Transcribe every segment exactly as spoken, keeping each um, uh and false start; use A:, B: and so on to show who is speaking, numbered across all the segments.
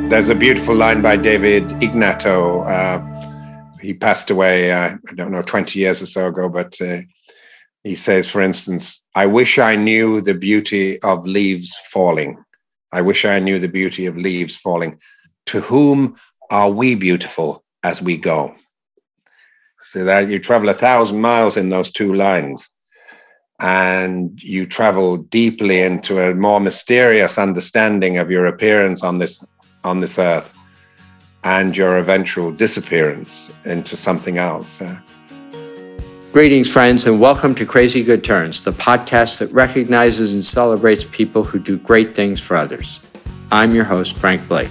A: There's a beautiful line by David Ignato. Uh, he passed away, uh, I don't know, twenty years or so ago, but uh, he says, for instance, I wish I knew the beauty of leaves falling. I wish I knew the beauty of leaves falling. To whom are we beautiful as we go? So that you travel a thousand miles in those two lines, and you travel deeply into a more mysterious understanding of your appearance on this on this earth and your eventual disappearance into something else. Uh,
B: Greetings, friends, and welcome to Crazy Good Turns, the podcast that recognizes and celebrates people who do great things for others. I'm your host, Frank Blake.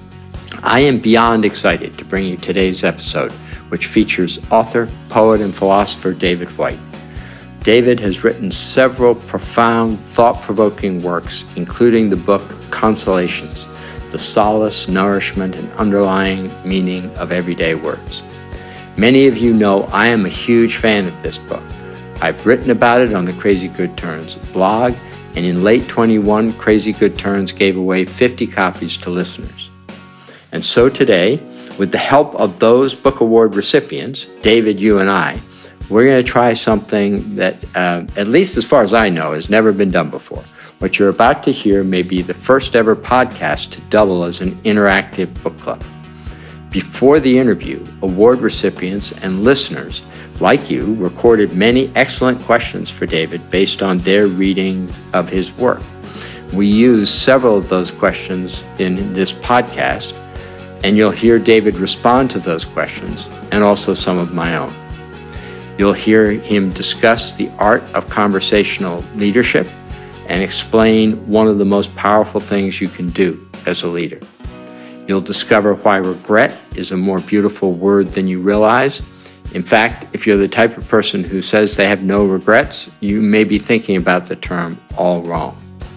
B: I am beyond excited to bring you today's episode, which features author, poet, and philosopher David Whyte. David has written several profound, thought-provoking works, including the book Consolations, the solace, nourishment, and underlying meaning of everyday words. Many of you know I am a huge fan of this book. I've written about it on the Crazy Good Turns blog, and in late twenty-one, Crazy Good Turns gave away fifty copies to listeners. And so today, with the help of those book award recipients, David, you and I, we're going to try something that, uh, at least as far as I know, has never been done before. What you're about to hear may be the first ever podcast to double as an interactive book club. Before the interview, award recipients and listeners like you recorded many excellent questions for David based on their reading of his work. We use several of those questions in this podcast, and you'll hear David respond to those questions and also some of my own. You'll hear him discuss the art of conversational leadership and explain one of the most powerful things you can do as a leader. You'll discover why regret is a more beautiful word than you realize. In fact, if you're the type of person who says they have no regrets, you may be thinking about the term all wrong.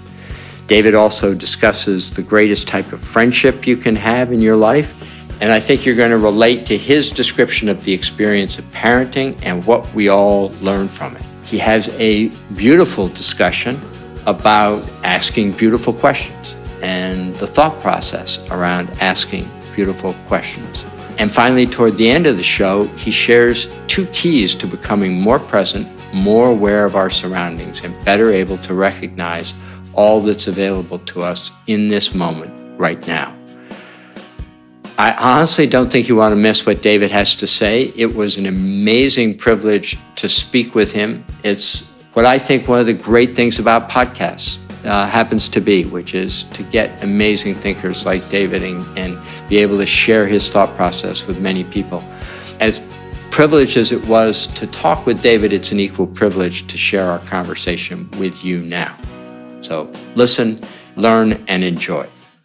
B: David also discusses the greatest type of friendship you can have in your life, and I think you're going to relate to his description of the experience of parenting and what we all learn from it. He has a beautiful discussion about asking beautiful questions and the thought process around asking beautiful questions. And finally, toward the end of the show, he shares two keys to becoming more present, more aware of our surroundings, and better able to recognize all that's available to us in this moment right now. I honestly don't think you want to miss what David has to say. It was an amazing privilege to speak with him. It's what I think one of the great things about podcasts uh, happens to be, which is to get amazing thinkers like David and, and be able to share his thought process with many people. As privileged as it was to talk with David, it's an equal privilege to share our conversation with you now. So listen, learn, and enjoy.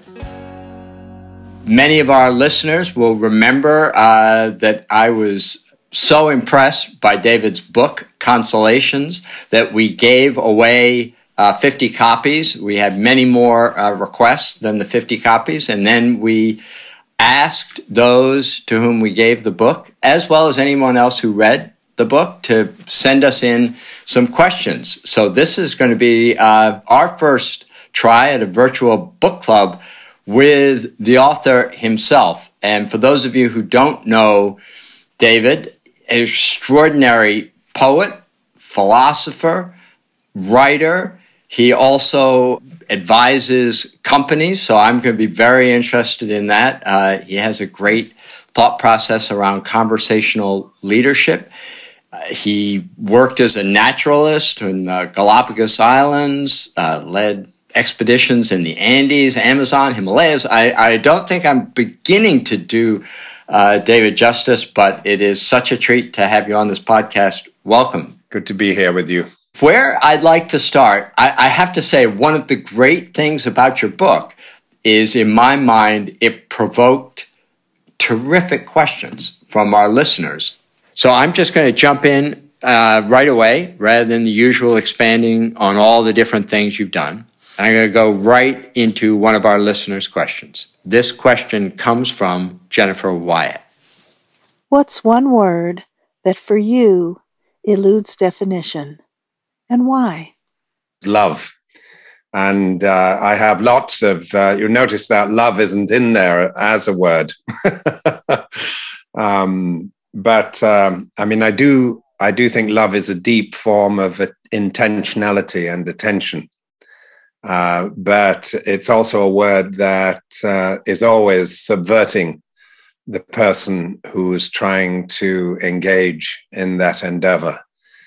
B: Many of our listeners will remember uh, that I was so impressed by David's book, Consolations, that we gave away uh, fifty copies. We had many more uh, requests than the fifty copies, and then we asked those to whom we gave the book, as well as anyone else who read the book, to send us in some questions. So this is going to be uh, our first try at a virtual book club with the author himself. And for those of you who don't know David, an extraordinary poet, philosopher, writer. He also advises companies, so I'm going to be very interested in that. Uh, he has a great thought process around conversational leadership. Uh, he worked as a naturalist in the Galapagos Islands, uh, led expeditions in the Andes, Amazon, Himalayas. I, I don't think I'm beginning to do uh, David justice, but it is such a treat to have you on this podcast. Welcome.
A: Good to be here with you.
B: Where I'd like to start, I, I have to say one of the great things about your book is, in my mind, it provoked terrific questions from our listeners. So I'm just going to jump in uh, right away, rather than the usual expanding on all the different things you've done. I'm going to go right into one of our listeners' questions. This question comes from Jennifer Wyatt.
C: What's one word that for you eludes definition, and why?
A: Love. And uh, I have lots of, uh, you'll notice that love isn't in there as a word. um, but um, I mean, I do, I do think love is a deep form of intentionality and attention. Uh, but it's also a word that uh, is always subverting the person who's trying to engage in that endeavor.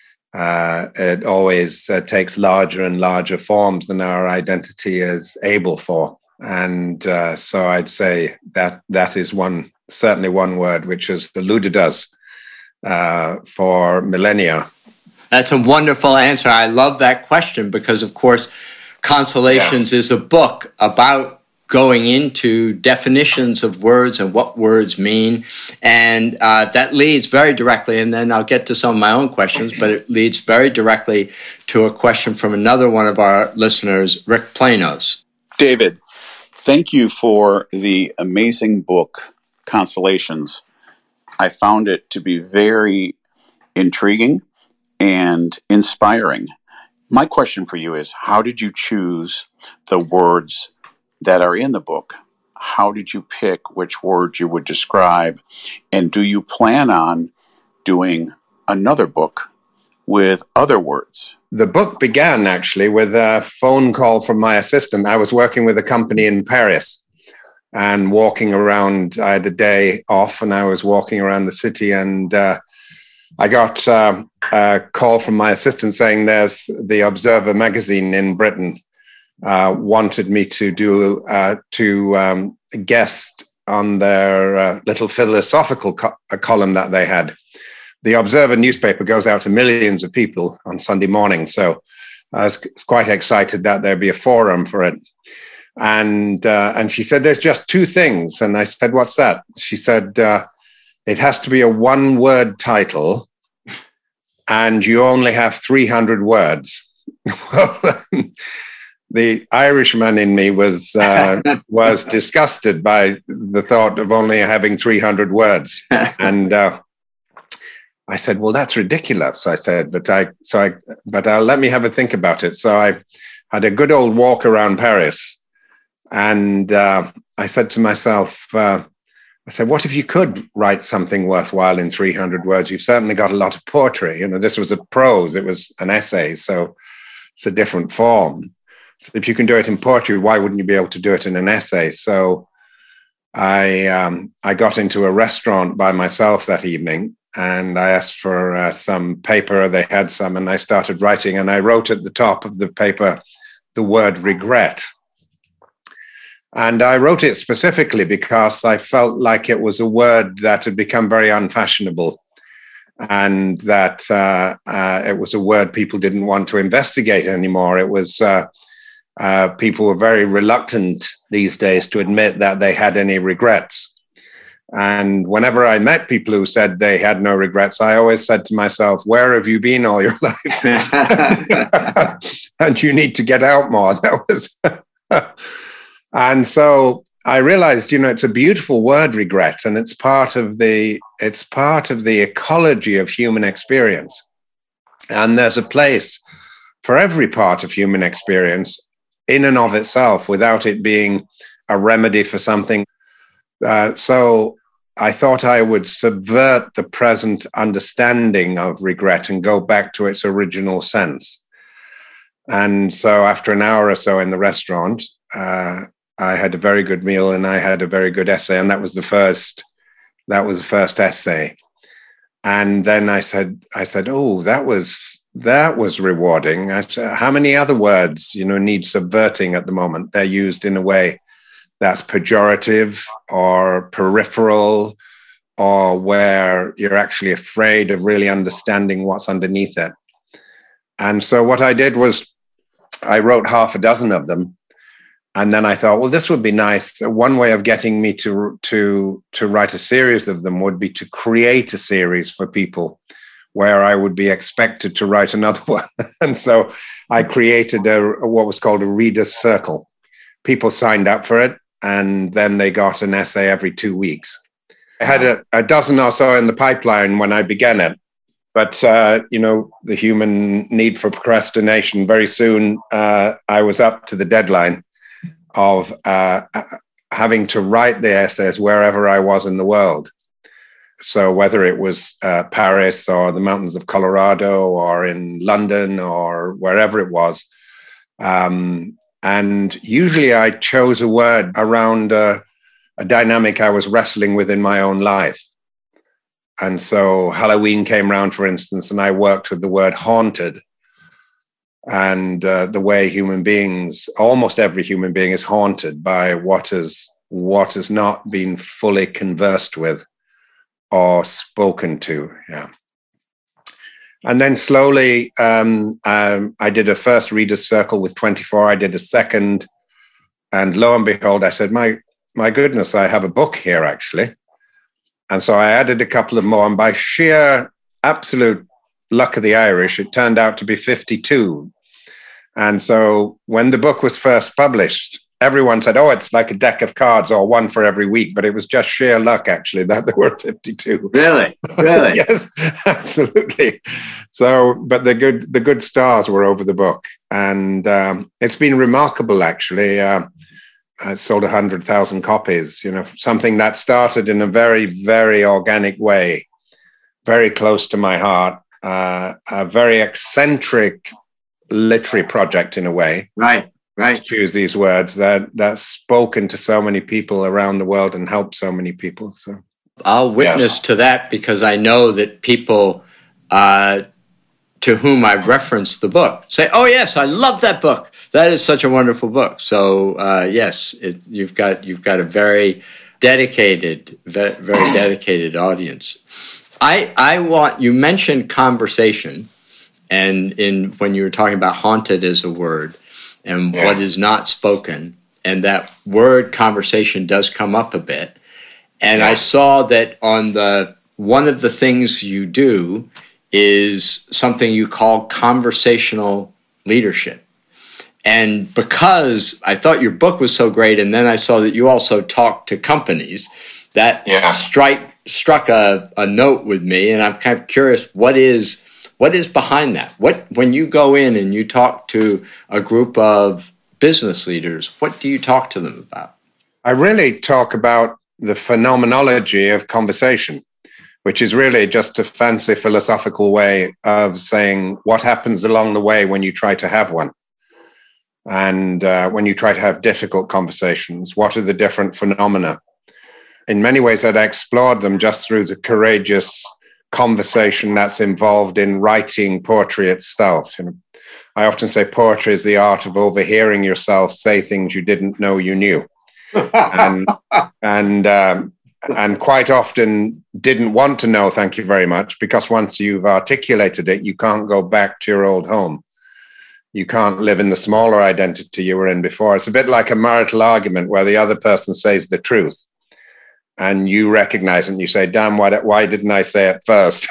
A: Uh, it always uh, takes larger and larger forms than our identity is able for. And uh, so I'd say that that is one, certainly one word which has eluded us uh, for millennia.
B: That's a wonderful answer. I love that question because, of course, Consolations yes. is a book about going into definitions of words and what words mean. And uh, that leads very directly, and then I'll get to some of my own questions, but it leads very directly to a question from another one of our listeners, Rick Planos.
D: David, thank you for the amazing book, Consolations. I found it to be very intriguing and inspiring. My question for you is, how did you choose the words that are in the book? How did you pick which words you would describe? And do you plan on doing another book with other words?
A: The book began actually with a phone call from my assistant. I was working with a company in Paris and walking around. I had a day off and I was walking around the city, and uh, I got uh, a call from my assistant saying there's the Observer magazine in Britain uh, wanted me to do uh, to um, guest on their uh, little philosophical co- column that they had. The Observer newspaper goes out to millions of people on Sunday morning, so I was quite excited that there'd be a forum for it. And uh, and she said, there's just two things. And I said, what's that? She said, uh, it has to be a one-word title, and you only have three hundred words. Well, the Irishman in me was uh, was disgusted by the thought of only having three hundred words. And uh, I said, well, that's ridiculous. I said, but I so I but uh, let me have a think about it. So I had a good old walk around Paris, and uh, I said to myself, uh, I said, what if you could write something worthwhile in three hundred words? You've certainly got a lot of poetry. You know, this was a prose, it was an essay, so it's a different form. So if you can do it in poetry, why wouldn't you be able to do it in an essay? So I um, I got into a restaurant by myself that evening, and I asked for uh, some paper. They had some, and I started writing, and I wrote at the top of the paper the word regret. And I wrote it specifically because I felt like it was a word that had become very unfashionable, and that uh, uh, it was a word people didn't want to investigate anymore. It was uh, uh, people were very reluctant these days to admit that they had any regrets. And whenever I met people who said they had no regrets, I always said to myself, where have you been all your life? And you need to get out more. That was... And so I realized, you know, it's a beautiful word, regret, and it's part of the it's part of the ecology of human experience. And there's a place for every part of human experience in and of itself without it being a remedy for something. Uh, so I thought I would subvert the present understanding of regret and go back to its original sense. And so after an hour or so in the restaurant, uh, I had a very good meal and I had a very good essay. And that was the first, that was the first essay. And then I said, I said, oh, that was, that was rewarding. I said, how many other words, you know, need subverting at the moment? They're used in a way that's pejorative or peripheral, or where you're actually afraid of really understanding what's underneath it. And so what I did was I wrote half a dozen of them. And then I thought, well, this would be nice. One way of getting me to, to, to write a series of them would be to create a series for people where I would be expected to write another one. And so I created a, what was called a reader's circle. People signed up for it, and then they got an essay every two weeks. I had a, a dozen or so in the pipeline when I began it. But, uh, you know, the human need for procrastination, very soon uh, I was up to the deadline of uh, having to write the essays wherever I was in the world. So whether it was uh, Paris or the mountains of Colorado or in London or wherever it was. Um, and usually I chose a word around uh, a dynamic I was wrestling with in my own life. And so Halloween came around, for instance, and I worked with the word haunted. And uh, the way human beings, almost every human being is haunted by what is, what has not been fully conversed with or spoken to. Yeah. And then slowly um, um, I did a first reader's circle with twenty-four. I did a second. And lo and behold, I said, my, my goodness, I have a book here, actually. And so I added a couple of more, and by sheer absolute luck of the Irish, it turned out to be fifty-two. And so when the book was first published, everyone said, oh, it's like a deck of cards or one for every week. But it was just sheer luck, actually, that there were fifty-two.
B: Really? Really?
A: Yes, absolutely. So, but the good, the good stars were over the book. And um, it's been remarkable, actually. Uh, I sold one hundred thousand copies, you know, something that started in a very, very organic way, very close to my heart, uh, a very eccentric literary project in a way.
B: Right, right.
A: To choose these words that that's spoken to so many people around the world and helped so many people. So
B: I'll witness yes. to that, because I know that people uh, to whom I've referenced the book say, oh, yes, I love that book. That is such a wonderful book. So, uh, yes, it, you've got you've got a very dedicated, very, very dedicated audience. I I want, you mentioned conversation, and in when you were talking about haunted as a word and yes. what is not spoken, and that word conversation does come up a bit. And yes. I saw that on the one of the things you do is something you call conversational leadership. And because I thought your book was so great, and then I saw that you also talk to companies, that yeah. strike struck a, a note with me, and I'm kind of curious, what is what is behind that? What when you go in and you talk to a group of business leaders, what do you talk to them about?
A: I really talk about the phenomenology of conversation, which is really just a fancy philosophical way of saying what happens along the way when you try to have one. And uh, when you try to have difficult conversations, what are the different phenomena? In many ways, I'd explored them just through the courageous conversation that's involved in writing poetry itself. You know, I often say poetry is the art of overhearing yourself say things you didn't know you knew. and and um, and quite often didn't want to know, thank you very much, because once you've articulated it, you can't go back to your old home. You can't live in the smaller identity you were in before. It's a bit like a marital argument where the other person says the truth and you recognize it and you say, damn, why, why didn't I say it first?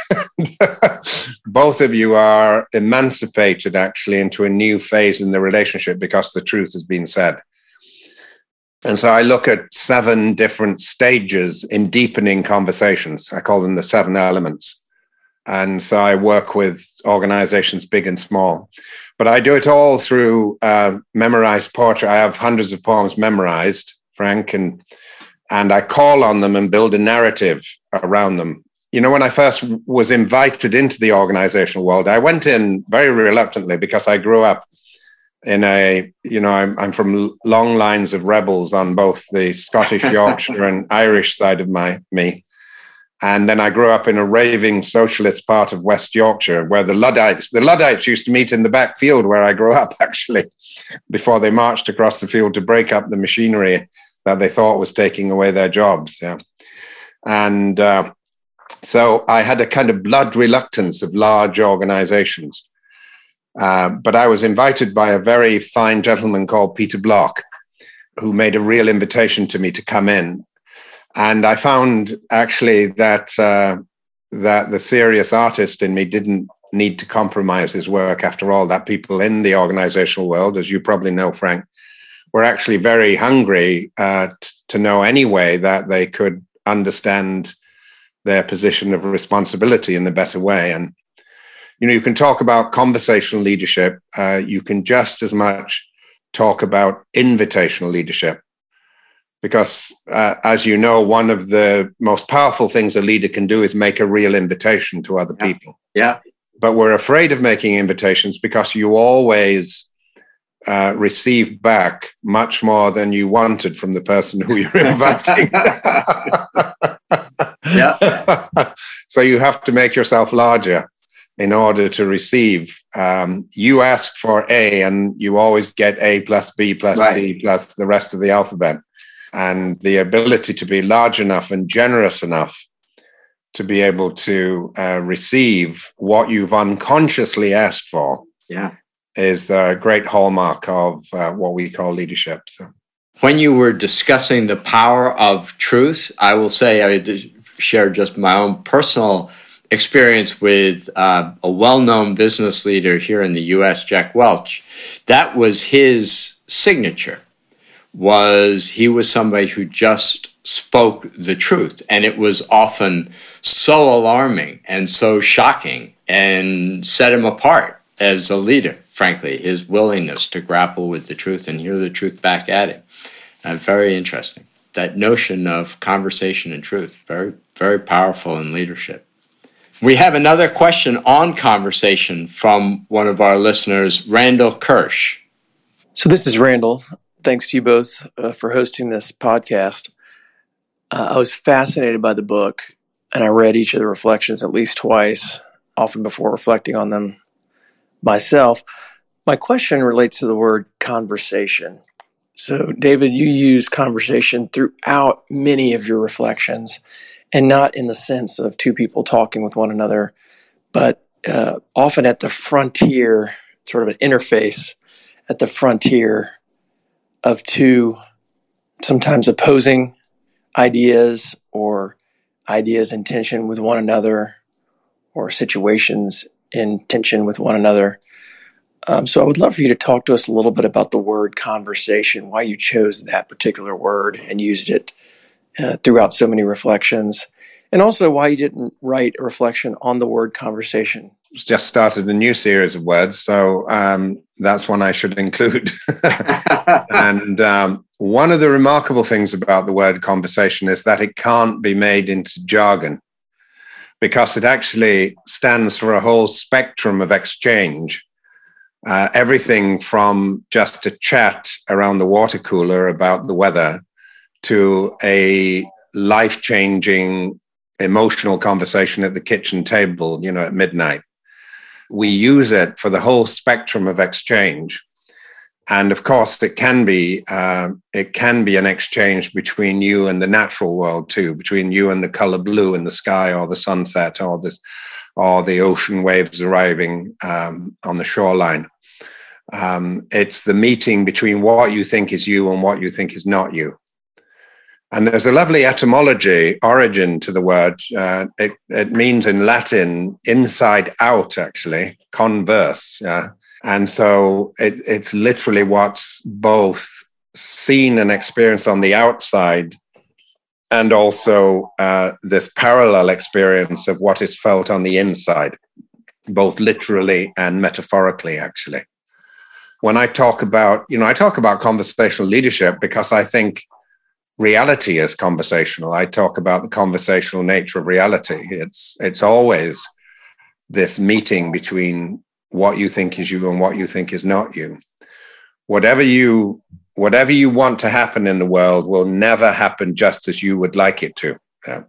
A: Both of you are emancipated actually into a new phase in the relationship because the truth has been said. And so I look at seven different stages in deepening conversations. I call them the seven elements. And so I work with organizations big and small. But I do it all through uh, memorized poetry. I have hundreds of poems memorized, Frank, and and I call on them and build a narrative around them. You know, when I first was invited into the organizational world, I went in very reluctantly because I grew up in a, you know, I'm, I'm from long lines of rebels on both the Scottish, Yorkshire and Irish side of my me. And then I grew up in a raving socialist part of West Yorkshire where the Luddites, the Luddites used to meet in the back field where I grew up, actually, before they marched across the field to break up the machinery that they thought was taking away their jobs. Yeah. And uh, so I had a kind of blood reluctance of large organizations. Uh, but I was invited by a very fine gentleman called Peter Block, who made a real invitation to me to come in. And I found actually that uh, that the serious artist in me didn't need to compromise his work after all, that people in the organizational world, as you probably know, Frank, were actually very hungry uh, t- to know anyway that they could understand their position of responsibility in a better way. And you know, you can talk about conversational leadership. Uh, you can just as much talk about invitational leadership. Because, uh, as you know, one of the most powerful things a leader can do is make a real invitation to other
B: yeah.
A: people.
B: Yeah.
A: But we're afraid of making invitations because you always uh, receive back much more than you wanted from the person who you're inviting.
B: Yeah.
A: So you have to make yourself larger in order to receive. Um, you ask for A, and you always get A plus B plus right. C plus the rest of the alphabet. And the ability to be large enough and generous enough to be able to uh, receive what you've unconsciously asked for
B: yeah.
A: is the great hallmark of uh, what we call leadership. So,
B: when you were discussing the power of truth, I will say I shared just my own personal experience with uh, a well-known business leader here in the U S, Jack Welch. That was his signature. Was he was somebody who just spoke the truth, and it was often so alarming and so shocking and set him apart as a leader, frankly, his willingness to grapple with the truth and hear the truth back at him. Uh, very interesting. That notion of conversation and truth, very, very powerful in leadership. We have another question on conversation from one of our listeners, Randall Kirsch.
E: So this is Randall. Thanks to you both uh, for hosting this podcast. Uh, I was fascinated by the book, and I read each of the reflections at least twice, often before reflecting on them myself. My question relates to the word conversation. So, David, you use conversation throughout many of your reflections, and not in the sense of two people talking with one another, but uh, often at the frontier, sort of an interface at the frontier of two sometimes opposing ideas or ideas in tension with one another or situations in tension with one another. Um, so I would love for you to talk to us a little bit about the word conversation, why you chose that particular word and used it uh, throughout so many reflections, and also why you didn't write a reflection on the word conversation.
A: Just started a new series of words, so um, that's one I should include. And um, one of the remarkable things about the word conversation is that it can't be made into jargon, because it actually stands for a whole spectrum of exchange. Uh, everything from just a chat around the water cooler about the weather to a life-changing emotional conversation at the kitchen table, you know, at midnight. We use it for the whole spectrum of exchange. And of course, it can be uh, it can be an exchange between you and the natural world too, between you and the color blue in the sky, or the sunset, or the or the ocean waves arriving um, on the shoreline. Um, it's the meeting between what you think is you and what you think is not you. And there's a lovely etymology, origin to the word. Uh, it, it means in Latin, inside out, actually, converse. Yeah? And so it, it's literally what's both seen and experienced on the outside, and also uh, this parallel experience of what is felt on the inside, both literally and metaphorically, actually. When I talk about, you know, I talk about conversational leadership because I think reality is conversational. I talk about the conversational nature of reality. It's it's always this meeting between what you think is you and what you think is not you. Whatever you whatever you want to happen in the world will never happen just as you would like it to. Yeah.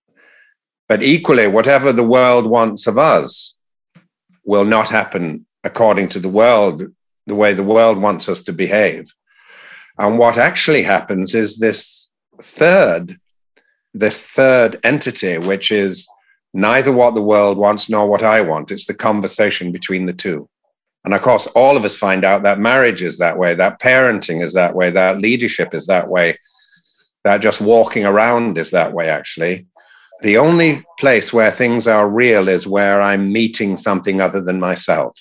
A: But equally, whatever the world wants of us will not happen according to the world, the way the world wants us to behave. And what actually happens is this third, this third entity, which is neither what the world wants nor what I want. It's the conversation between the two. And of course, all of us find out that marriage is that way, that parenting is that way, that leadership is that way, that just walking around is that way, actually. The only place where things are real is where I'm meeting something other than myself.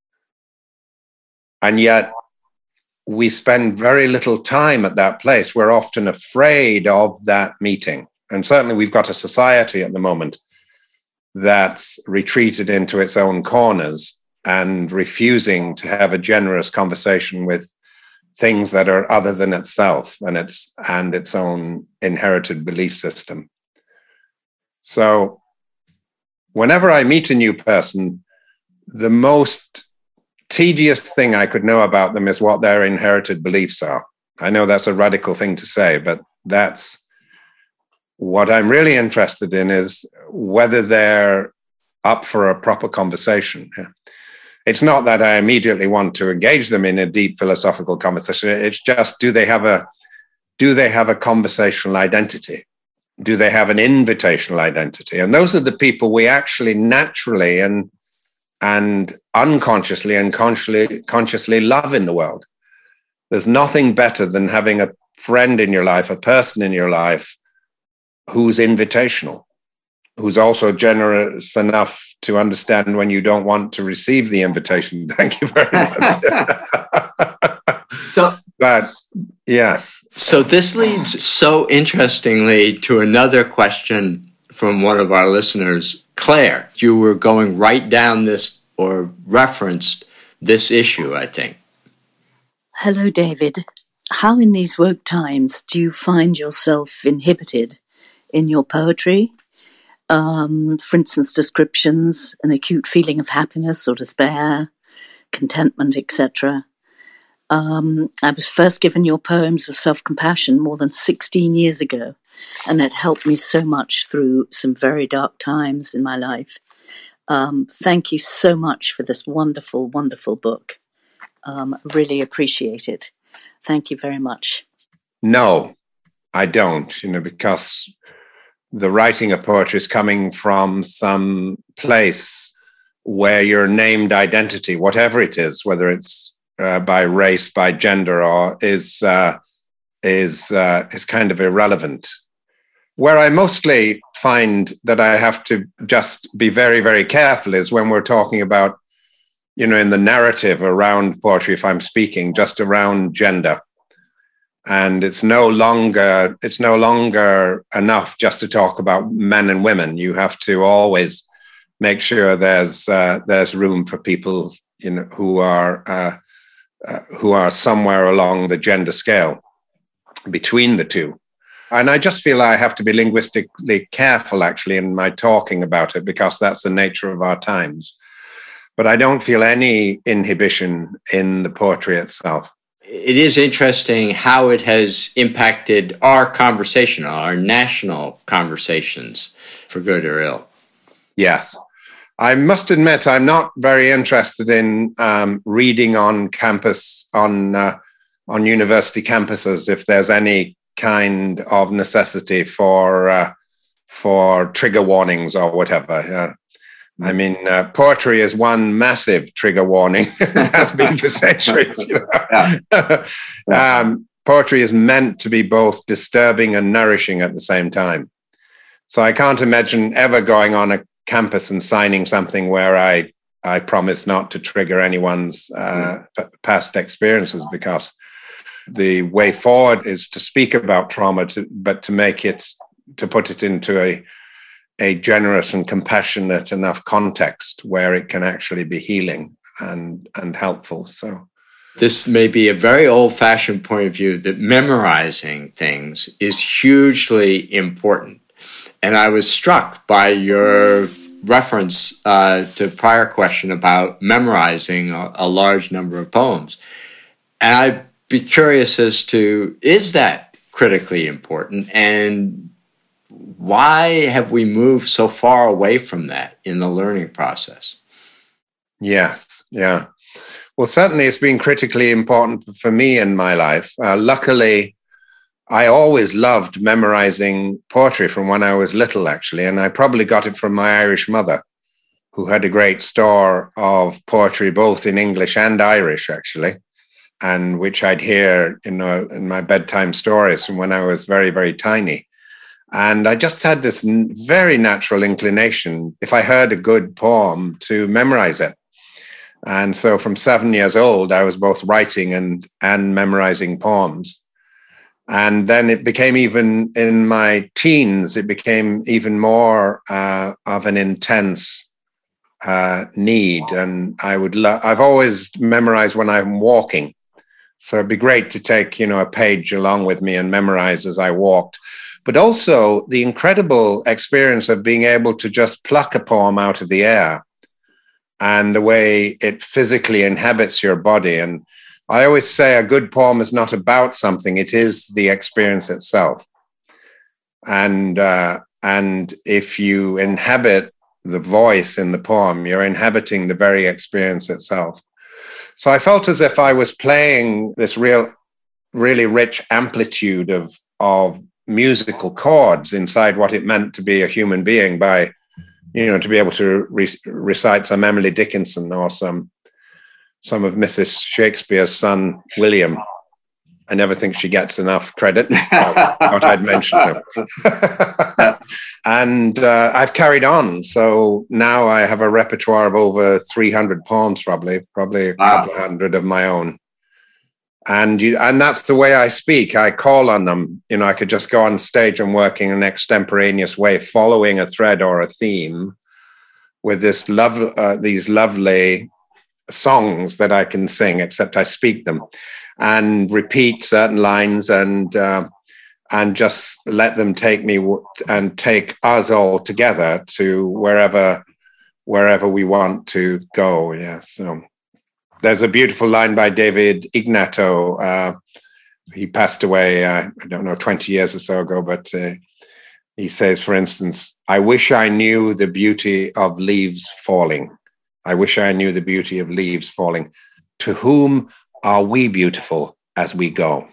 A: And yet, we spend very little time at that place. We're often afraid of that meeting. And certainly we've got a society at the moment that's retreated into its own corners and refusing to have a generous conversation with things that are other than itself and its and its own inherited belief system. So whenever I meet a new person, the most tedious thing I could know about them is what their inherited beliefs are. I know that's a radical thing to say, but that's what I'm really interested in, is whether they're up for a proper conversation. It's not that I immediately want to engage them in a deep philosophical conversation. It's just, do they have a, do they have a conversational identity? Do they have an invitational identity? And those are the people we actually naturally and, and unconsciously and consciously, consciously love in the world. There's nothing better than having a friend in your life, a person in your life who's invitational, who's also generous enough to understand when you don't want to receive the invitation. Thank you very much.
B: so,
A: but yes.
B: So this leads so interestingly to another question from one of our listeners. Claire, you were going right down this, or referenced this issue, I think.
F: Hello, David. How in these woke times do you find yourself inhibited in your poetry? Um, for instance, descriptions, an acute feeling of happiness or despair, contentment, et cetera. Um, I was first given your poems of self-compassion more than sixteen years ago, and it helped me so much through some very dark times in my life. Um, thank you so much for this wonderful, wonderful book. Um, really appreciate it. Thank you very much.
A: No, I don't, you know, because the writing of poetry is coming from some place where your named identity, whatever it is, whether it's uh, by race, by gender, or is uh, is uh, is kind of irrelevant. Where I mostly find that I have to just be very, very careful is when we're talking about, you know, in the narrative around poetry, if I'm speaking just around gender. And it's no longer it's no longer enough just to talk about men and women. You have to always make sure there's uh, there's room for people, you know, who are uh, uh, who are somewhere along the gender scale between the two. And I just feel I have to be linguistically careful, actually, in my talking about it, because that's the nature of our times. But I don't feel any inhibition in the poetry itself.
B: It is interesting how it has impacted our conversation, our national conversations, for good or ill.
A: Yes. I must admit, I'm not very interested in um, reading on campus, on uh, on university campuses, if there's any kind of necessity for uh, for trigger warnings or whatever. Yeah. I mean, uh, poetry is one massive trigger warning. It has been for centuries. You know? Yeah. um, poetry is meant to be both disturbing and nourishing at the same time. So I can't imagine ever going on a campus and signing something where I, I promise not to trigger anyone's uh, p- past experiences, because the way forward is to speak about trauma, to, but to make it, to put it into a a generous and compassionate enough context where it can actually be healing and, and helpful. So
B: this may be a very old-fashioned point of view that memorizing things is hugely important. And I was struck by your reference uh, to prior question about memorizing a, a large number of poems. And I'd be curious as to, is that critically important? And why have we moved so far away from that in the learning process?
A: Yes, yeah. Well, certainly it's been critically important for me in my life. Uh, luckily, I always loved memorizing poetry from when I was little, actually, and I probably got it from my Irish mother, who had a great store of poetry, both in English and Irish, actually, and which I'd hear, you know, in my bedtime stories from when I was very, very tiny. And I just had this very natural inclination, if I heard a good poem, to memorize it. And so from seven years old, I was both writing and, and memorizing poems. And then it became even in my teens, it became even more uh, of an intense uh, need. And I would, lo- I've always memorized when I'm walking. So it'd be great to take, you know, a page along with me and memorize as I walked. But also the incredible experience of being able to just pluck a poem out of the air and the way it physically inhabits your body. And I always say a good poem is not about something, it is the experience itself. And uh, and if you inhabit the voice in the poem, you're inhabiting the very experience itself. So I felt as if I was playing this real, really rich amplitude of, of musical chords inside what it meant to be a human being by, you know, to be able to re- recite some Emily Dickinson or some some of Missus Shakespeare's son, William. I never think she gets enough credit. So I thought I'd mention her. And uh, I've carried on. So now I have a repertoire of over three hundred poems, probably, probably a wow. couple of hundred of my own. And you, and that's the way I speak. I call on them. You know, I could just go on stage and work in an extemporaneous way, following a thread or a theme with this love, uh, these lovely songs that I can sing, except I speak them, and repeat certain lines and uh, and just let them take me w- and take us all together to wherever wherever we want to go. Yeah. So there's a beautiful line by David Ignato. Uh, he passed away, uh, I don't know, twenty years or so ago, but uh, he says, for instance, "I wish I knew the beauty of leaves falling. I wish I knew the beauty of leaves falling. To whom are we beautiful as we go?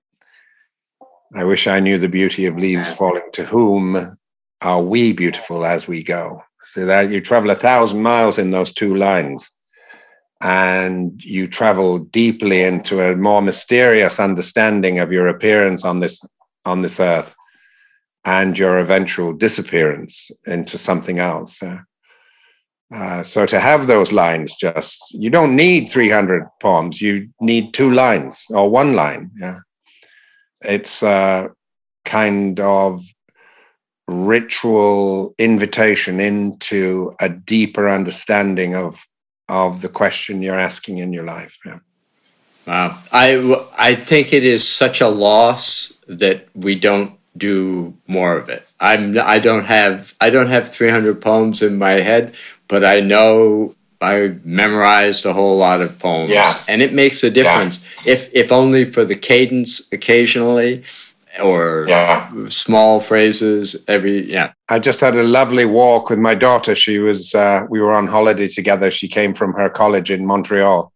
A: I wish I knew the beauty of leaves falling. To whom are we beautiful as we go?" So that you travel a thousand miles in those two lines, and you travel deeply into a more mysterious understanding of your appearance on this on this earth and your eventual disappearance into something else. Uh, Uh, so to have those lines, just, you don't need three hundred poems, you need two lines or one line. Yeah, it's a kind of ritual invitation into a deeper understanding of of the question you're asking in your life. Yeah.
B: Wow, I I think it is such a loss that we don't do more of it. I'm I don't have I don't have three hundred poems in my head, but I know I memorized a whole lot of poems.
A: Yes.
B: And it makes a difference. Yeah. If if only for the cadence occasionally, or yeah. small phrases every yeah.
A: I just had a lovely walk with my daughter. She was uh, we were on holiday together. She came from her college in Montreal,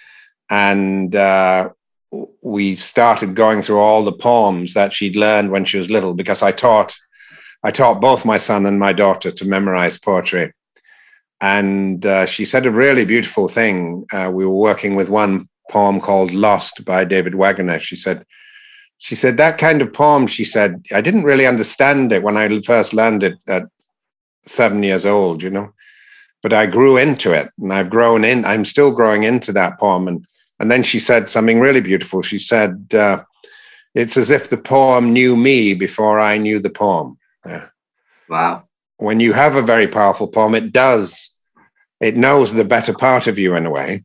A: and uh, we started going through all the poems that she'd learned when she was little, because I taught I taught both my son and my daughter to memorize poetry. And uh, she said a really beautiful thing. Uh, we were working with one poem called Lost by David Wagoner. She said, she said, that kind of poem, she said, I didn't really understand it when I first learned it at seven years old, you know, but I grew into it, and I've grown in, I'm still growing into that poem. And, and then she said something really beautiful. She said, uh, it's as if the poem knew me before I knew the poem. Yeah.
B: Wow.
A: When you have a very powerful poem, it does, it knows the better part of you in a way.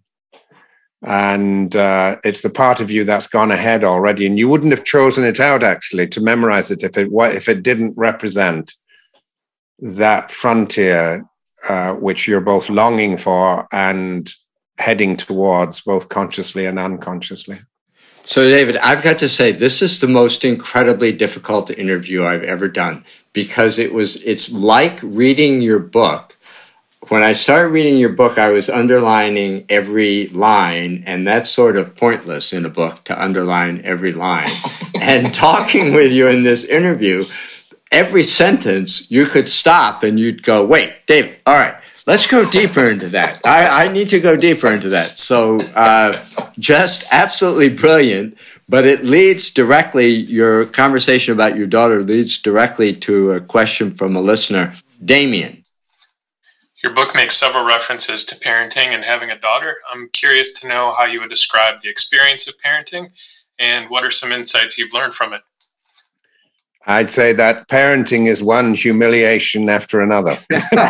A: And uh, it's the part of you that's gone ahead already. And you wouldn't have chosen it out, actually, to memorize it if it, if it didn't represent that frontier uh, which you're both longing for and heading towards, both consciously and unconsciously.
B: So, David, I've got to say, this is the most incredibly difficult interview I've ever done, because it was, it's like reading your book. When I started reading your book, I was underlining every line, and that's sort of pointless in a book to underline every line. And talking with you in this interview, every sentence you could stop and you'd go, wait, David, all right, let's go deeper into that. I, I need to go deeper into that. So uh, just absolutely brilliant, but it leads directly, your conversation about your daughter leads directly to a question from a listener, Damien.
G: Your book makes several references to parenting and having a daughter. I'm curious to know how you would describe the experience of parenting and what are some insights you've learned from it?
A: I'd say that parenting is one humiliation after another.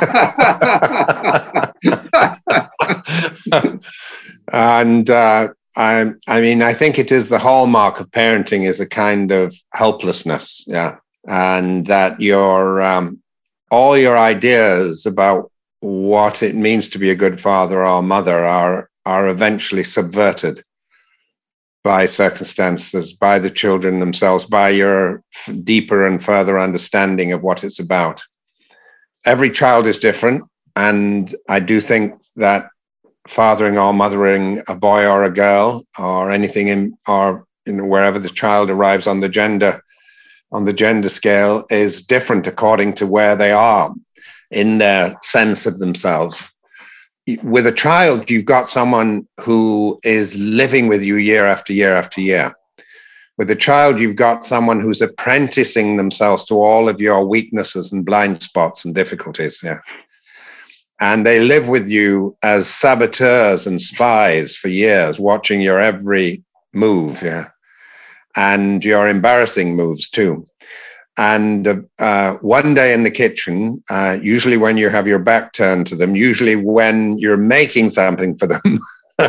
A: and uh, I, I mean, I think it is the hallmark of parenting is a kind of helplessness, yeah, and that your um, all your ideas about what it means to be a good father or mother are are eventually subverted by circumstances, by the children themselves, by your deeper and further understanding of what it's about. Every child is different, and I do think that fathering or mothering a boy or a girl or anything in or in wherever the child arrives on the gender on the gender scale is different according to where they are in their sense of themselves. With a child, you've got someone who is living with you year after year after year. With a child, you've got someone who's apprenticing themselves to all of your weaknesses and blind spots and difficulties. Yeah. And they live with you as saboteurs and spies for years, watching your every move. Yeah. And your embarrassing moves too. And uh, one day in the kitchen, uh, usually when you have your back turned to them, usually when you're making something for them,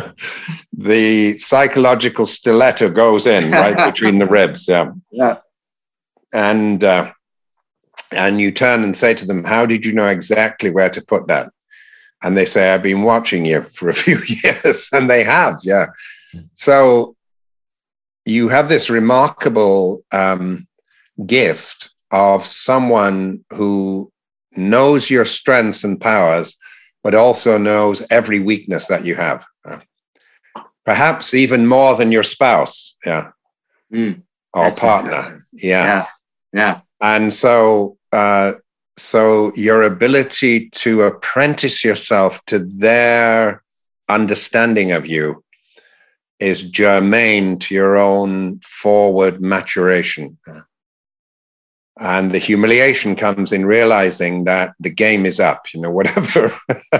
A: the psychological stiletto goes in right between the ribs. Yeah.
B: Yeah.
A: And, uh, and you turn and say to them, how did you know exactly where to put that? And they say, I've been watching you for a few years. And they have, yeah. So you have this remarkable um, gift of someone who knows your strengths and powers, but also knows every weakness that you have. Uh, perhaps even more than your spouse, yeah,
B: mm,
A: or partner, yes.
B: Yeah, yeah.
A: And so, uh, so your ability to apprentice yourself to their understanding of you is germane to your own forward maturation. And the humiliation comes in realizing that the game is up, you know, whatever,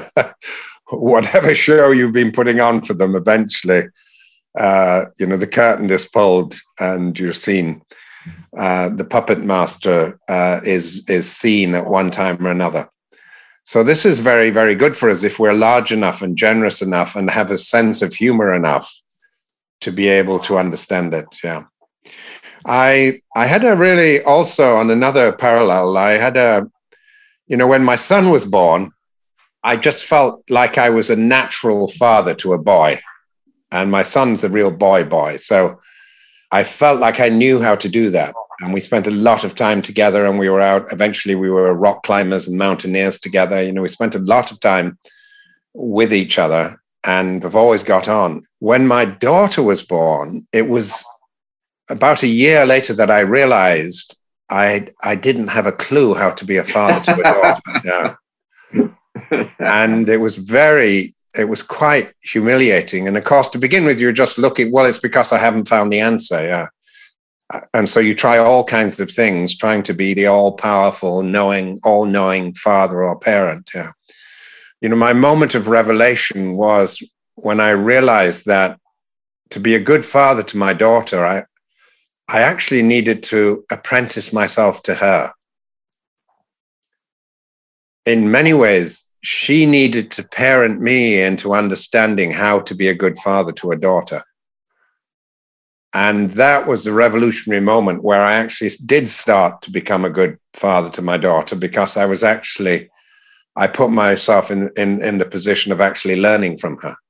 A: whatever show you've been putting on for them, eventually, uh, you know, the curtain is pulled and you're seen. Uh, the puppet master uh, is, is seen at one time or another. So this is very, very good for us if we're large enough and generous enough and have a sense of humor enough to be able to understand it. Yeah. I I had a really also on another parallel, I had a, you know, when my son was born, I just felt like I was a natural father to a boy. And my son's a real boy boy. So I felt like I knew how to do that. And we spent a lot of time together and we were out. Eventually we were rock climbers and mountaineers together. You know, we spent a lot of time with each other and we've always got on. When my daughter was born, it was about a year later that I realized I I didn't have a clue how to be a father to a daughter. Yeah. And it was very, it was quite humiliating. And of course, to begin with, you're just looking, well, it's because I haven't found the answer. Yeah. And so you try all kinds of things, trying to be the all-powerful, knowing, all-knowing father or parent. Yeah. You know, my moment of revelation was when I realized that to be a good father to my daughter, I I actually needed to apprentice myself to her. In many ways, she needed to parent me into understanding how to be a good father to a daughter. And that was the revolutionary moment where I actually did start to become a good father to my daughter, because I was actually, I put myself in, in, in the position of actually learning from her.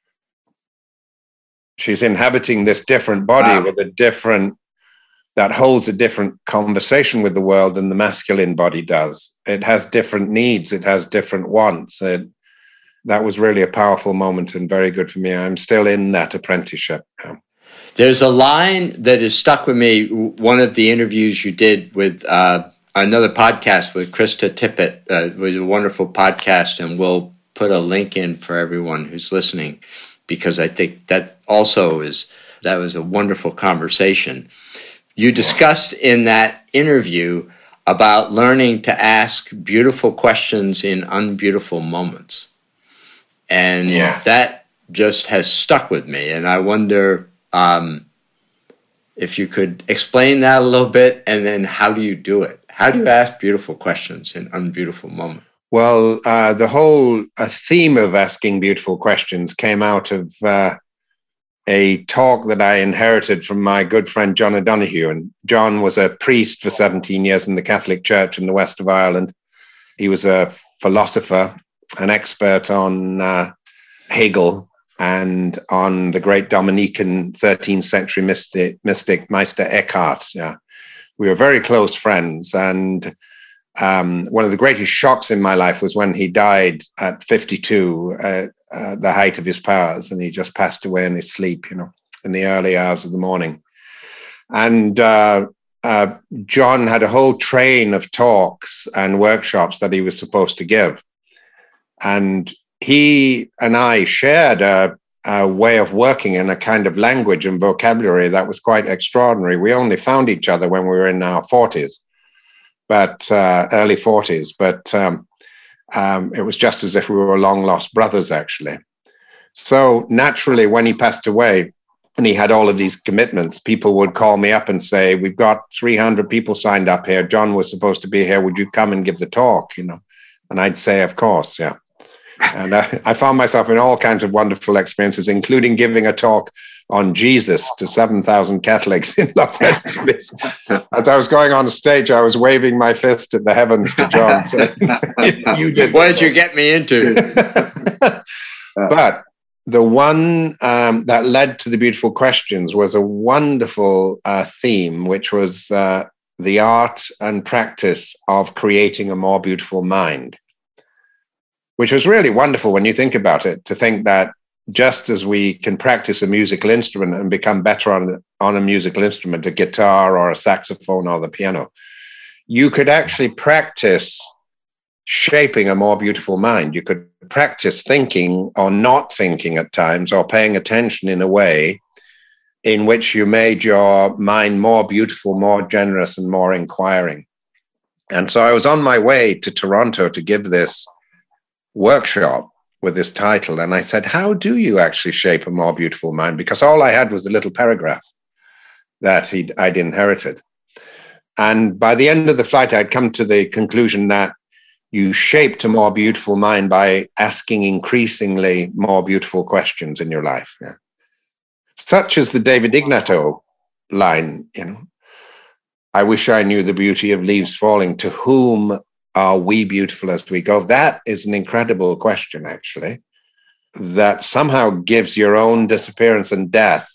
A: She's inhabiting this different body wow. with a different, that holds a different conversation with the world than the masculine body does. It has different needs. It has different wants. It, that was really a powerful moment and very good for me. I'm still in that apprenticeship.
B: There's a line that has stuck with me. One of the interviews you did with uh, another podcast with Krista Tippett uh, was a wonderful podcast, and we'll put a link in for everyone who's listening, because I think that also is, that was a wonderful conversation. You discussed in that interview about learning to ask beautiful questions in unbeautiful moments. And yes. that just has stuck with me. And I wonder, um, If you could explain that a little bit, and then how do you do it? How do you ask beautiful questions in unbeautiful moments?
A: Well, uh, the whole uh, theme of asking beautiful questions came out of uh, a talk that I inherited from my good friend John O'Donoghue. And John was a priest for seventeen years in the Catholic Church in the west of Ireland. He was a philosopher, an expert on uh, Hegel and on the great Dominican thirteenth century mystic, mystic Meister Eckhart. Yeah. We were very close friends. And um, one of the greatest shocks in my life was when he died at fifty-two, at uh, the height of his powers, and he just passed away in his sleep, you know, in the early hours of the morning. And uh, uh, John had a whole train of talks and workshops that he was supposed to give. And he and I shared a, a way of working in a kind of language and vocabulary that was quite extraordinary. We only found each other when we were in our forties, but uh, early forties. But um, um, it was just as if we were long lost brothers, actually. So naturally, when he passed away, and he had all of these commitments, people would call me up and say, "We've got three hundred people signed up here. John was supposed to be here. Would you come and give the talk?" You know, and I'd say, "Of course, yeah." And I, I found myself in all kinds of wonderful experiences, including giving a talk on Jesus to seven thousand Catholics in Los Angeles. As I was going on stage, I was waving my fist at the heavens to John. So, you did
B: what did you get me into?
A: But the one um, that led to the beautiful questions was a wonderful uh, theme, which was uh, the art and practice of creating a more beautiful mind, which was really wonderful when you think about it, to think that just as we can practice a musical instrument and become better on, on a musical instrument, a guitar or a saxophone or the piano, you could actually practice shaping a more beautiful mind. You could practice thinking or not thinking at times, or paying attention in a way in which you made your mind more beautiful, more generous, and more inquiring. And so I was on my way to Toronto to give this workshop with this title. And I said, how do you actually shape a more beautiful mind? Because all I had was a little paragraph that he'd, I'd inherited. And by the end of the flight, I'd come to the conclusion that you shaped a more beautiful mind by asking increasingly more beautiful questions in your life. Yeah. Such as the David Ignato line, you know, I wish I knew the beauty of leaves falling. To whom are we beautiful as we go? That is an incredible question, actually, that somehow gives your own disappearance and death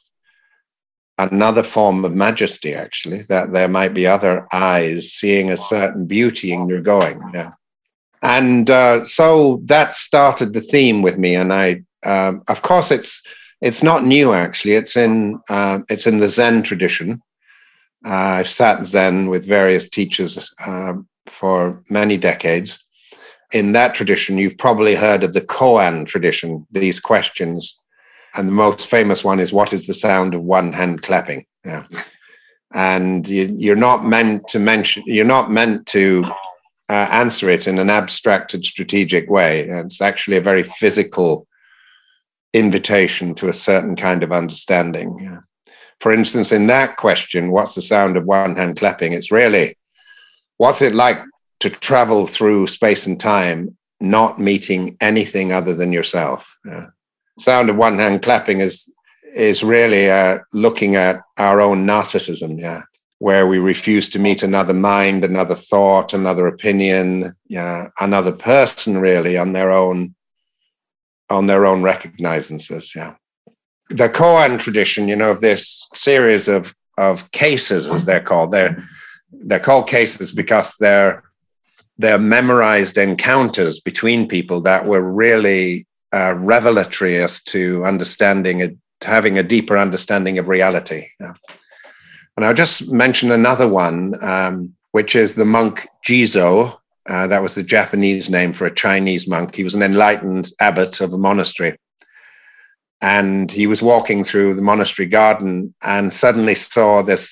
A: another form of majesty, actually, that there might be other eyes seeing a certain beauty in your going. Yeah. And uh, so that started the theme with me. And I, um, of course, it's it's not new, actually. It's in uh, it's in the Zen tradition. Uh, I've sat Zen with various teachers um, for many decades. In that tradition, you've probably heard of the koan tradition, these questions. And the most famous one is, what is the sound of one hand clapping? Yeah. And you, you're not meant to mention, you're not meant to uh, answer it in an abstracted, strategic way. It's actually a very physical invitation to a certain kind of understanding. Yeah. For instance, in that question, what's the sound of one hand clapping? It's really, what's it like to travel through space and time, not meeting anything other than yourself? Yeah. Sound of one hand clapping is is really uh, looking at our own narcissism, yeah, where we refuse to meet another mind, another thought, another opinion, yeah, another person, really, on their own, on their own recognizances, yeah. The koan tradition, you know, of this series of of cases, as they're called, they're they're called cases because they're they're memorized encounters between people that were really uh, revelatory as to understanding it, having a deeper understanding of reality. Yeah. And I'll just mention another one, um, which is the monk Jizo. Uh, that was the Japanese name for a Chinese monk. He was an enlightened abbot of a monastery. And he was walking through the monastery garden and suddenly saw this,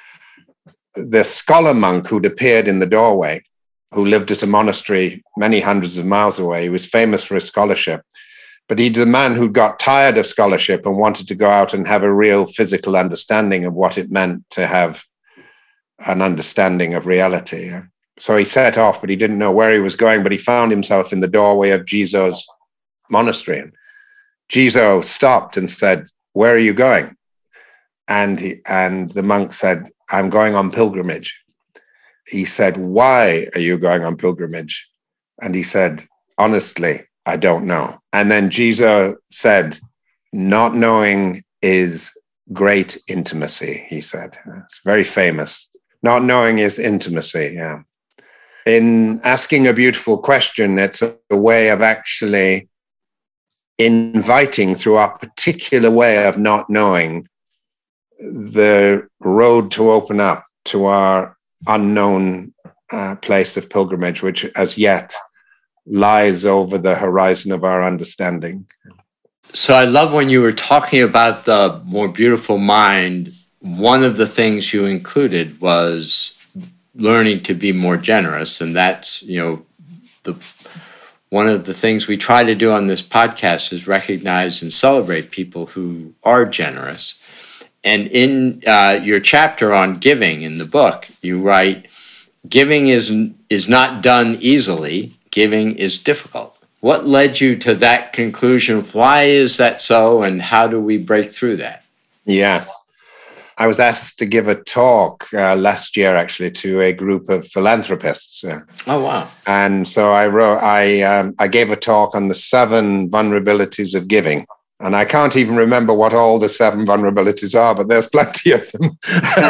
A: this scholar monk who'd appeared in the doorway, who lived at a monastery many hundreds of miles away. He was famous for his scholarship. But he's a man who got tired of scholarship and wanted to go out and have a real physical understanding of what it meant to have an understanding of reality. So he set off, but he didn't know where he was going, but he found himself in the doorway of Jizo's monastery. And Jizo stopped and said, "Where are you going?" And he, and the monk said, "I'm going on pilgrimage." He said, "Why are you going on pilgrimage?" And he said, "Honestly, I don't know." And then Jizo said, "Not knowing is great intimacy," he said. It's very famous. Not knowing is intimacy, yeah. In asking a beautiful question, it's a, a way of actually inviting, through our particular way of not knowing, the road to open up to our unknown uh, place of pilgrimage, which as yet lies over the horizon of our understanding.
B: So I love when you were talking about the more beautiful mind, one of the things you included was learning to be more generous. And that's, you know, the one of the things we try to do on this podcast is recognize and celebrate people who are generous. And in uh, your chapter on giving in the book, you write, "Giving is is not done easily. Giving is difficult." What led you to that conclusion? Why is that so? And how do we break through that?
A: Yes. I was asked to give a talk uh, last year, actually, to a group of philanthropists. Uh,
B: oh, wow.
A: And so I wrote, I, um, I gave a talk on the seven vulnerabilities of giving. And I can't even remember what all the seven vulnerabilities are, but there's plenty of them.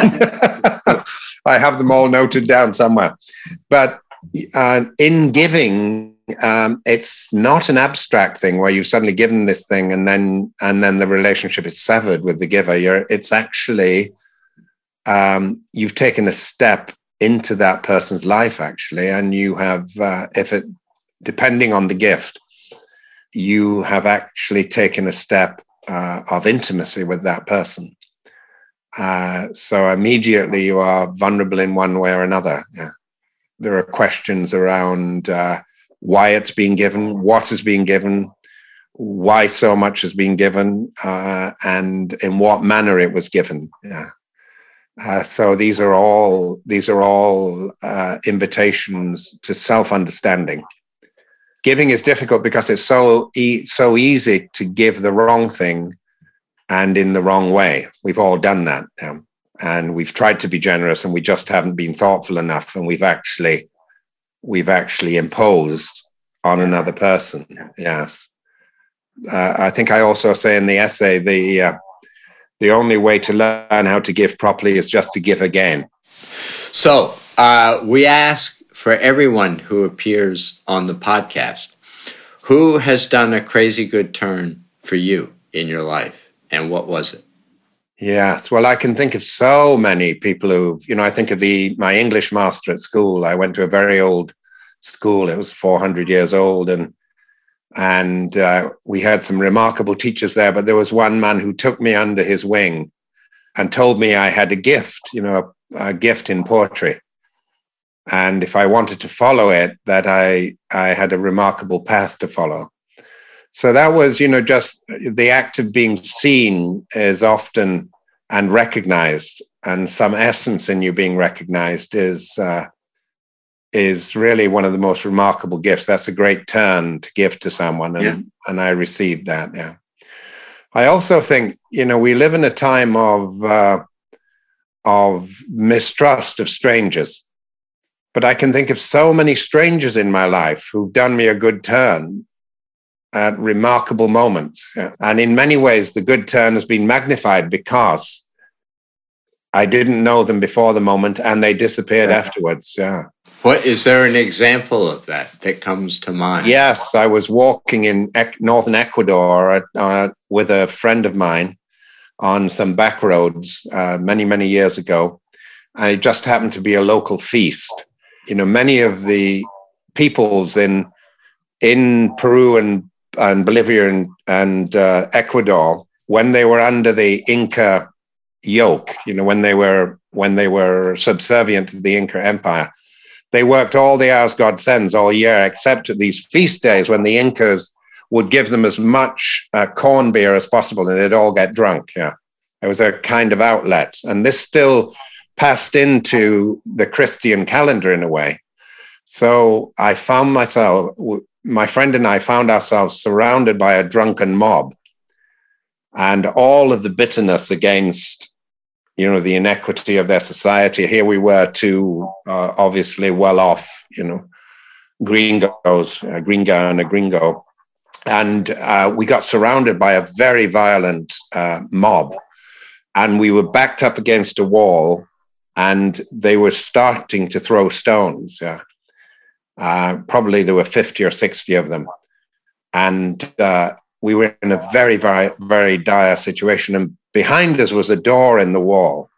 A: I have them all noted down somewhere. But uh, in giving, um, it's not an abstract thing where you've suddenly given this thing and then and then the relationship is severed with the giver. You're, it's actually, um, you've taken a step into that person's life, actually, and you have, uh, if it, depending on the gift, you have actually taken a step uh, of intimacy with that person. Uh, so immediately you are vulnerable in one way or another. Yeah. There are questions around uh, why it's being given, what is being given, why so much is being given, uh, and in what manner it was given. Yeah. Uh, so these are all these are all uh, invitations to self-understanding. Giving is difficult because it's so e- so easy to give the wrong thing and in the wrong way. We've all done that, um, and we've tried to be generous, and we just haven't been thoughtful enough, and we've actually we've actually imposed on another person. Yeah, uh, I think I also say in the essay the uh, the only way to learn how to give properly is just to give again.
B: So uh, we ask for everyone who appears on the podcast, who has done a crazy good turn for you in your life, and what was it?
A: Yes, well, I can think of so many people who, you know, I think of the my English master at school. I went to a very old school. It was four hundred years old, and and uh, we had some remarkable teachers there, but there was one man who took me under his wing and told me I had a gift, you know, a, a gift in poetry. And if I wanted to follow it, that I, I had a remarkable path to follow. So that was, you know, just the act of being seen is often and recognized, and some essence in you being recognized is uh, is really one of the most remarkable gifts. That's a great turn to give to someone, and, yeah. and I received that, yeah. I also think, you know, we live in a time of uh, of mistrust of strangers. But I can think of so many strangers in my life who've done me a good turn at remarkable moments. Yeah. And in many ways, the good turn has been magnified because I didn't know them before the moment and they disappeared yeah. afterwards. Yeah.
B: What is there an example of that that comes to mind?
A: Yes, I was walking in ec- northern Ecuador uh, with a friend of mine on some back roads uh, many, many years ago. And it just happened to be a local feast. You know, many of the peoples in in Peru and, and Bolivia and, and uh, Ecuador, when they were under the Inca yoke, you know, when they were when they were subservient to the Inca Empire, they worked all the hours God sends all year, except at these feast days when the Incas would give them as much uh, corn beer as possible, and they'd all get drunk. Yeah, it was a kind of outlet, and this still passed into the Christian calendar in a way. So I found myself, my friend and I found ourselves surrounded by a drunken mob, and all of the bitterness against, you know, the inequity of their society. Here we were, two uh, obviously well off, you know, gringos, a gringo and a gringo. And uh, we got surrounded by a very violent uh, mob. And we were backed up against a wall, and they were starting to throw stones. Yeah. Uh, probably there were fifty or sixty of them. And uh, we were in a very, very, very dire situation. And behind us was a door in the wall.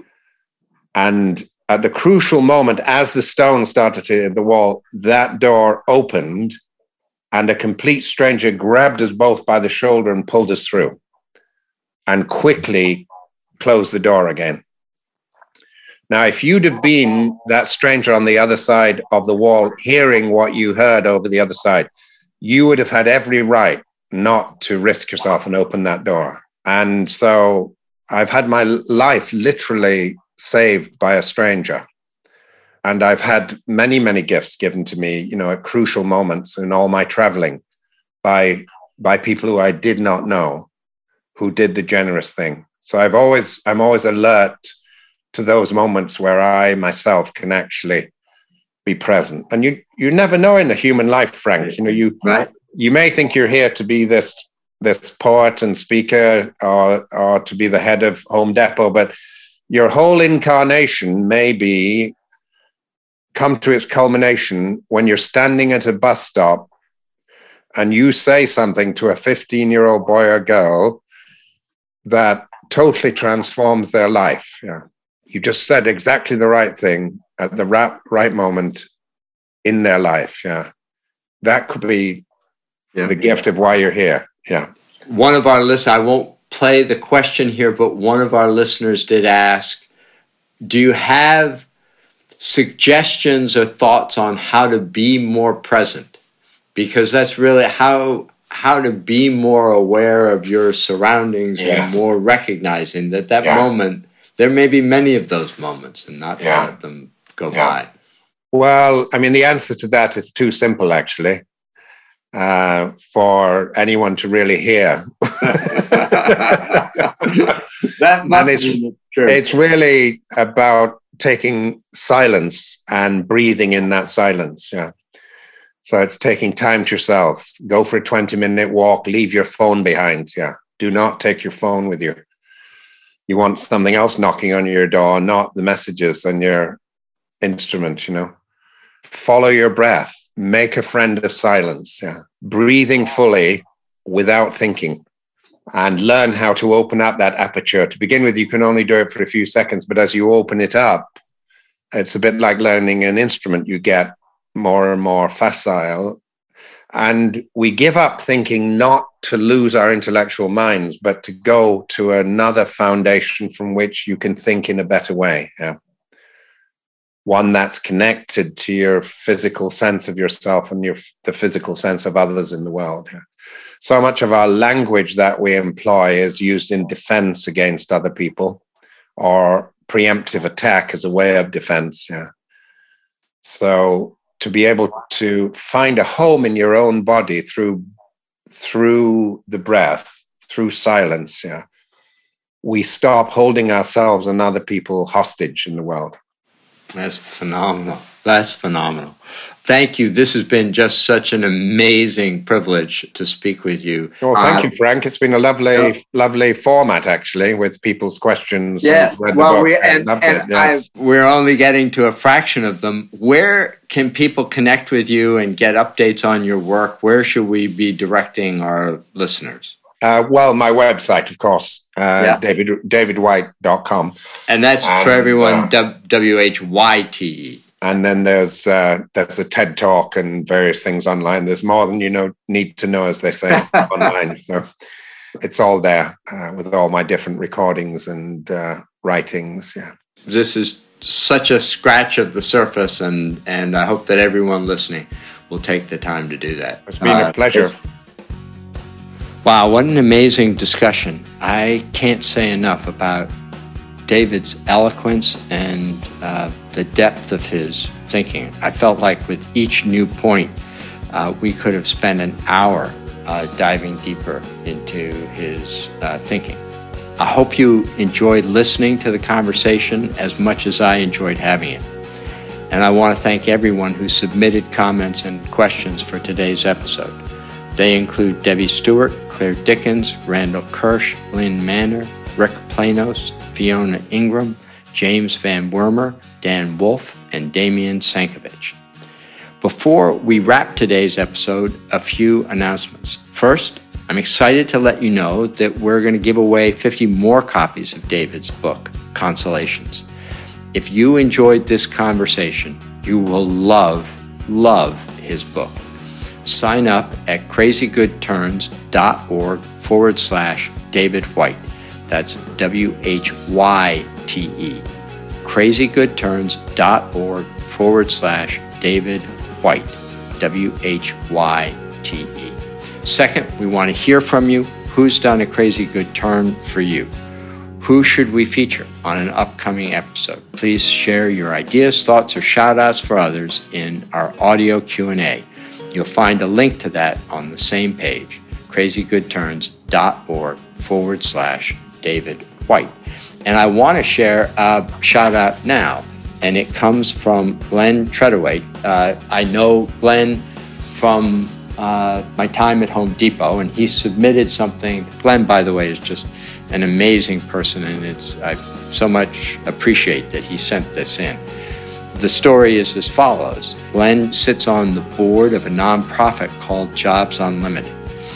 A: And at the crucial moment, as the stone started to hit the wall, that door opened, and a complete stranger grabbed us both by the shoulder and pulled us through, and quickly closed the door again. Now, if you'd have been that stranger on the other side of the wall, hearing what you heard over the other side, you would have had every right not to risk yourself and open that door. And so I've had my life literally saved by a stranger. And I've had many, many gifts given to me, you know, at crucial moments in all my traveling by, by people who I did not know, who did the generous thing. So I've always, I'm always alert to those moments where I myself can actually be present. And you, you never know in the human life, Frank, you know, you,
B: right.
A: you may think you're here to be this, this poet and speaker, or, or to be the head of Home Depot, but your whole incarnation may be come to its culmination when you're standing at a bus stop and you say something to a fifteen-year-old boy or girl that totally transforms their life. Yeah. You just said exactly the right thing at the right, right moment in their life. Yeah. That could be yeah. the gift of why you're here. Yeah.
B: One of our listeners, I won't play the question here, but one of our listeners did ask, do you have suggestions or thoughts on how to be more present? Because that's really how how to be more aware of your surroundings yes. and more recognizing that that yeah. moment, there may be many of those moments and not yeah. let them go yeah. by.
A: Well, I mean, the answer to that is too simple, actually, uh, for anyone to really hear.
B: That must
A: it's,
B: be true.
A: It's really about taking silence and breathing in that silence. Yeah. So it's taking time to yourself. Go for a twenty minute walk, leave your phone behind. Yeah. Do not take your phone with you. You want something else knocking on your door, not the messages on your instrument, you know. Follow your breath. Make a friend of silence. Yeah. Breathing fully without thinking. And learn how to open up that aperture. To begin with, you can only do it for a few seconds, but as you open it up, it's a bit like learning an instrument. You get more and more facile. And we give up thinking not to lose our intellectual minds, but to go to another foundation from which you can think in a better way. Yeah. One that's connected to your physical sense of yourself and your the physical sense of others in the world. Yeah. So much of our language that we employ is used in defense against other people or preemptive attack as a way of defense. Yeah. So to be able to find a home in your own body through through the breath, through silence, yeah, we stop holding ourselves and other people hostage in the world.
B: That's phenomenal. That's phenomenal. Thank you. This has been just such an amazing privilege to speak with you.
A: Well, thank uh, you, Frank. It's been a lovely, yeah. lovely format, actually, with people's questions.
B: Yes. And well, we, and, and yes. we're only getting to a fraction of them. Where can people connect with you and get updates on your work? Where should we be directing our listeners?
A: Uh, well, my website, of course, uh, yeah. david david white dot com.
B: And that's and, for everyone, uh, W H Y T E.
A: And then there's uh, there's a TED Talk and various things online. There's more than you know need to know, as they say, online. So it's all there uh, with all my different recordings and uh, writings. Yeah.
B: This is such a scratch of the surface, and, and I hope that everyone listening will take the time to do that.
A: It's been uh, a pleasure.
B: Wow, what an amazing discussion. I can't say enough about David's eloquence and uh, the depth of his thinking. I felt like with each new point, uh, we could have spent an hour uh, diving deeper into his uh, thinking. I hope you enjoyed listening to the conversation as much as I enjoyed having it. And I want to thank everyone who submitted comments and questions for today's episode. They include Debbie Stewart, Claire Dickens, Randall Kirsch, Lynn Manor, Rick Planos, Fiona Ingram, James Van Wormer, Dan Wolf, and Damian Sankovic. Before we wrap today's episode, a few announcements. First, I'm excited to let you know that we're going to give away fifty more copies of David's book, Consolations. If you enjoyed this conversation, you will love, love his book. Sign up at crazygoodturns.org forward slash David Whyte. That's W H Y T E. crazygoodturns.org forward slash David Whyte. W H Y T E. Second, we want to hear from you. Who's done a crazy good turn for you? Who should we feature on an upcoming episode? Please share your ideas, thoughts, or shout-outs for others in our audio Q and A. You'll find a link to that on the same page, crazygoodturns.org forward slash David Whyte. And I want to share a shout-out now, and it comes from Glenn Treadaway. Uh, I know Glenn from uh, my time at Home Depot, and he submitted something. Glenn, by the way, is just an amazing person, and it's I so much appreciate that he sent this in. The story is as follows. Glenn sits on the board of a nonprofit called Jobs Unlimited.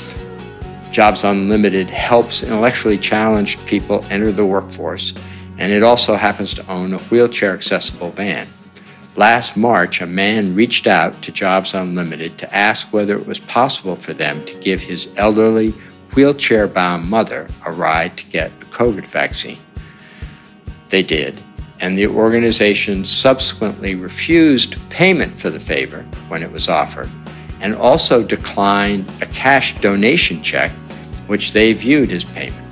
B: Jobs Unlimited helps intellectually challenged people enter the workforce, and it also happens to own a wheelchair-accessible van. Last March, a man reached out to Jobs Unlimited to ask whether it was possible for them to give his elderly, wheelchair-bound mother a ride to get a COVID vaccine. They did, and the organization subsequently refused payment for the favor when it was offered, and also declined a cash donation check, which they viewed as payment.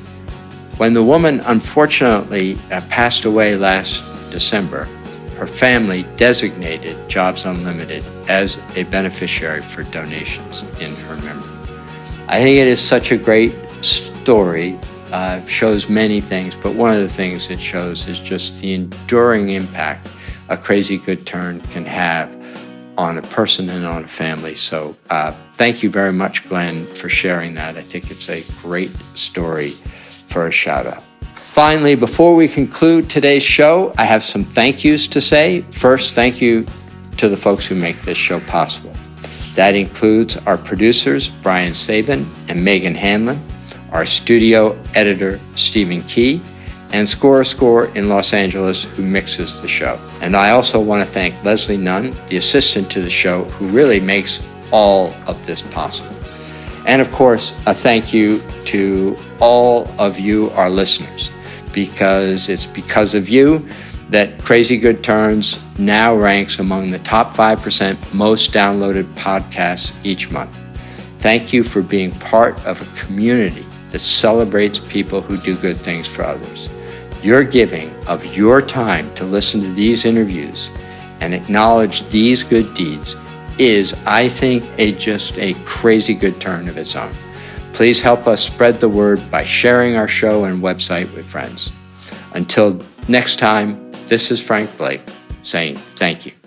B: When the woman unfortunately uh, passed away last December, her family designated Jobs Unlimited as a beneficiary for donations in her memory. I think it is such a great story. Uh, shows many things, but one of the things it shows is just the enduring impact a crazy good turn can have on a person and on a family. So uh, thank you very much, Glenn, for sharing that. I think it's a great story for a shout out. Finally, before we conclude today's show, I have some thank yous to say. First, thank you to the folks who make this show possible. That includes our producers, Brian Sabin and Megan Hanlon, our studio editor, Stephen Key, and Score Score in Los Angeles, who mixes the show. And I also want to thank Leslie Nunn, the assistant to the show, who really makes all of this possible. And of course, a thank you to all of you, our listeners, because it's because of you that Crazy Good Turns now ranks among the top five percent most downloaded podcasts each month. Thank you for being part of a community that celebrates people who do good things for others. Your giving of your time to listen to these interviews and acknowledge these good deeds is, I think, a just a crazy good turn of its own. Please help us spread the word by sharing our show and website with friends. Until next time, this is Frank Blake saying thank you.